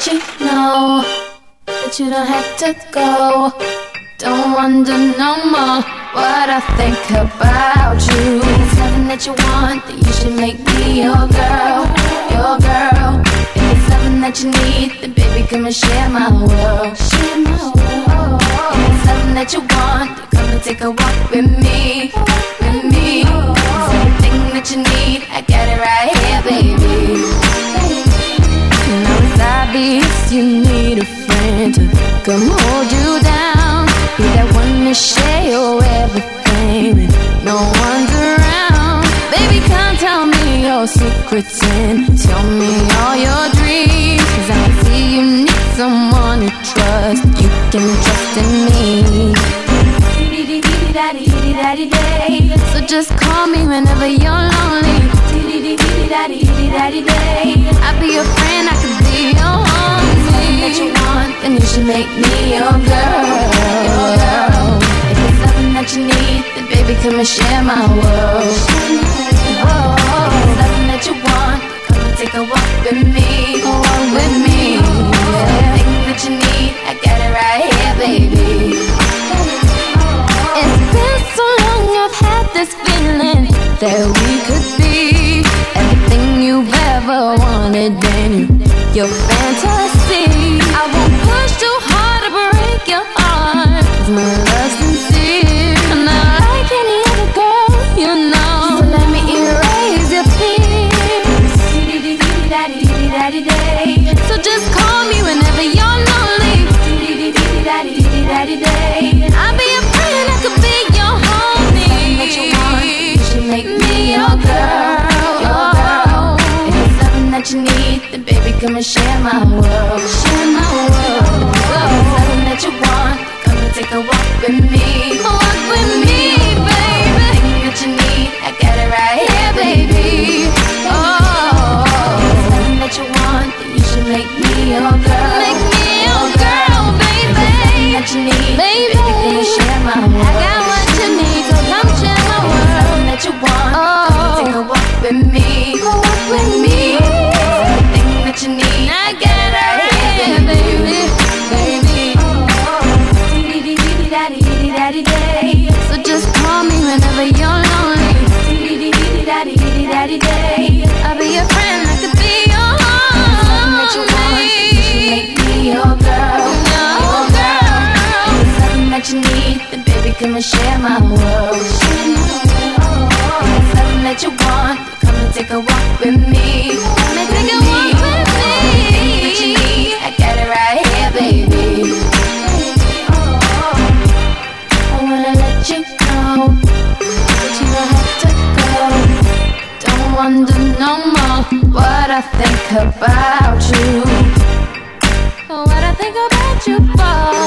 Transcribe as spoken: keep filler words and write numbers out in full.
you know that you don't have to go. Don't wonder no more what I think about you. If it's something that you want, then you should make me your girl, your girl. If it's something that you need, then baby come and share my world, share my world. If it's something that you want, then come and take a walk with me, with me. If it's everything that you need, I got it right here, baby. Now it's obvious you need a friend to come hold you down. Be that one to share your everything when no one's around. Baby, come tell me your secrets and tell me all your dreams. Cause I see you need someone to trust. You can trust in me. So just call me whenever you're lonely. I'll be your friend, I could be your homie. That you want, then you should make me your girl, your girl. If it's something that you need, then baby come and share my world. Oh, if it's something that you want, come and take a walk with me, a walk with me. Yeah. Everything that you need, I got it right here, baby. It's been so long, I've had this feeling that we could be everything you've ever wanted in your fantasy. I won't push too hard to break your heart, cause my love's sincere. I'm not like any other girl, you know. So let me erase your fears. So just call me whenever you're lonely. I'll be your friend, I could be your homie. That you want, you should make me your girl, your girl. If it's something that you need, then baby come and share my world, share my world. If it's something that you want, come and take a walk with me, walk with me, baby. Everything that you need, I got it right here, baby. Oh, if it's something that you want, then you should make me your girl, make me your girl, baby. That you need, baby, come and share my world. I got what you need, so come share my world. Something that you want, oh, come and take a walk with me, walk with me. Everything that you need, I got it right here, baby, baby. So just call me whenever you're lonely. I'll be your friend, I could be your homie. That you want, you should make me your girl, your girl. If it's something that you need, then baby come and share my world. If it's something that you want, then come and take a walk with me. Come and take a walk with me. Everything that you need, I got it right here, baby. I wanna let you know that you don't have to go. Don't wonder no more what I think about you, what I think about you, boy.